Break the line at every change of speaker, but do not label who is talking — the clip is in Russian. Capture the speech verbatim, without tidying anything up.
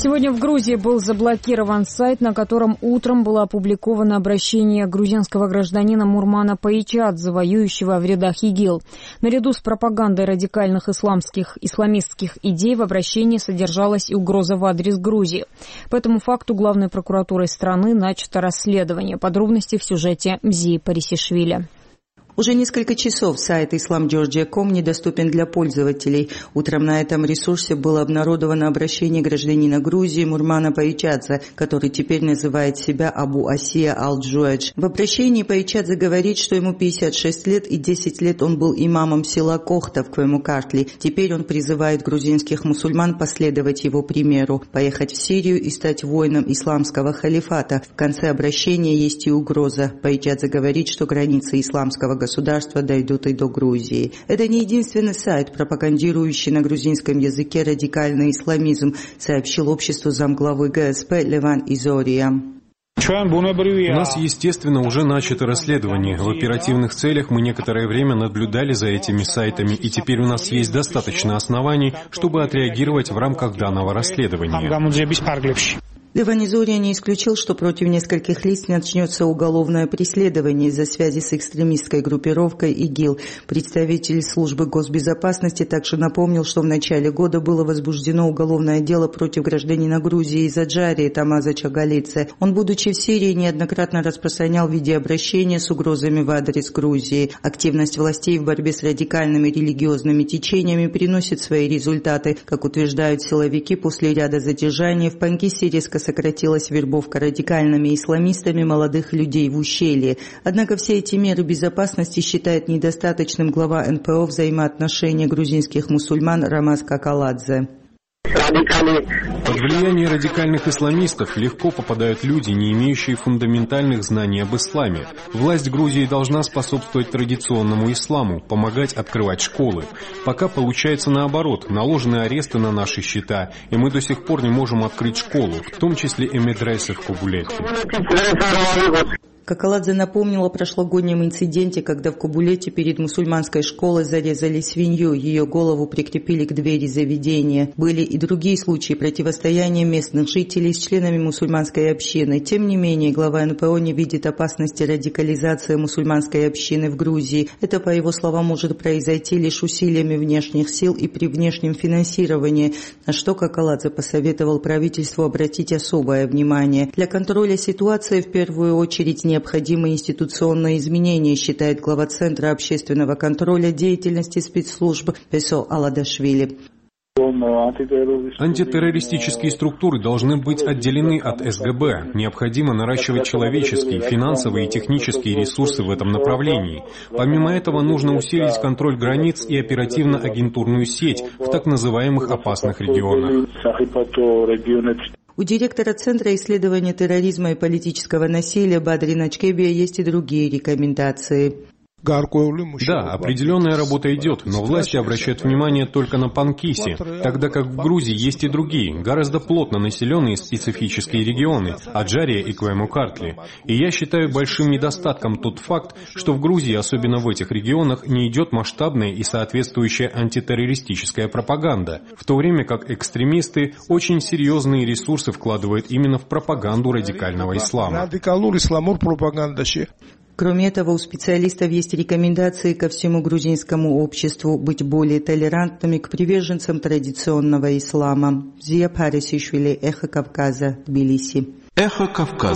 Сегодня в Грузии был заблокирован сайт, на котором утром было опубликовано обращение грузинского гражданина Мурмана Паичадзе, воюющего в рядах ИГИЛ. Наряду с пропагандой радикальных исламских, исламистских идей в обращении содержалась и угроза в адрес Грузии. По этому факту главной прокуратурой страны начато расследование. Подробности в сюжете Мзии Парисишвили.
Уже несколько часов сайт ислам джорджия точка ком недоступен для пользователей. Утром на этом ресурсе было обнародовано обращение гражданина Грузии Мурмана Паичадзе, который теперь называет себя Абу Асия Ал-Джуэдж. В обращении Паичадзе говорит, что ему пятьдесят шесть лет и десять лет он был имамом села Кохта в Квемукартли. Теперь он призывает грузинских мусульман последовать его примеру, поехать в Сирию и стать воином исламского халифата. В конце обращения есть и угроза. Паичадзе говорит, что границы исламского государства государства дойдут и до Грузии. Это не единственный сайт, пропагандирующий на грузинском языке радикальный исламизм, сообщил обществу замглавы ГСП Леван Изория.
У нас, естественно, уже начато расследование. В оперативных целях мы некоторое время наблюдали за этими сайтами, и теперь у нас есть достаточно оснований, чтобы отреагировать в рамках данного расследования.
Леван Изория не исключил, что против нескольких лиц начнется уголовное преследование из-за связи с экстремистской группировкой ИГИЛ. Представитель службы госбезопасности также напомнил, что в начале года было возбуждено уголовное дело против гражданина Грузии из Аджарии Тамаза Чагалидзе. Он, будучи в Сирии, неоднократно распространял видеообращения с угрозами в адрес Грузии. Активность властей в борьбе с радикальными религиозными течениями приносит свои результаты. Как утверждают силовики, после ряда задержаний в Панкисе резко сократилась вербовка радикальными исламистами молодых людей в ущелье. Однако все эти меры безопасности считает недостаточным глава эн пэ о взаимоотношения грузинских мусульман Рамаз Какаладзе.
Под влияние радикальных исламистов легко попадают люди, не имеющие фундаментальных знаний об исламе. Власть Грузии должна способствовать традиционному исламу, помогать открывать школы. Пока получается наоборот, наложены аресты на наши счета, и мы до сих пор не можем открыть школу, в том числе и медресе в Кубулете.
Какаладзе напомнил о прошлогоднем инциденте, когда в Кубулете перед мусульманской школой зарезали свинью, ее голову прикрепили к двери заведения. Были и другие случаи противостояния местных жителей с членами мусульманской общины. Тем не менее, глава эн пэ о не видит опасности радикализации мусульманской общины в Грузии. Это, по его словам, может произойти лишь усилиями внешних сил и при внешнем финансировании, на что Какаладзе посоветовал правительству обратить особое внимание. Для контроля ситуации в первую очередь не Необходимы институционные изменения, считает глава Центра общественного контроля деятельности спецслужб Песо Аладашвили.
Антитеррористические структуры должны быть отделены от эс гэ бэ. Необходимо наращивать человеческие, финансовые и технические ресурсы в этом направлении. Помимо этого, нужно усилить контроль границ и оперативно-агентурную сеть в так называемых опасных регионах.
У директора Центра исследования терроризма и политического насилия Бадри Начкебия есть и другие рекомендации.
Да, определенная работа идет, но власти обращают внимание только на Панкиси, тогда как в Грузии есть и другие, гораздо плотно населенные специфические регионы, Аджария и Квемукартли. И я считаю большим недостатком тот факт, что в Грузии, особенно в этих регионах, не идет масштабная и соответствующая антитеррористическая пропаганда, в то время как экстремисты очень серьезные ресурсы вкладывают именно в пропаганду радикального ислама.
Кроме этого, у специалистов есть рекомендации ко всему грузинскому обществу быть более толерантными к приверженцам традиционного ислама. Мзия Парисишвили, Эхо Кавказа, Тбилиси.
Эхо Кавказа.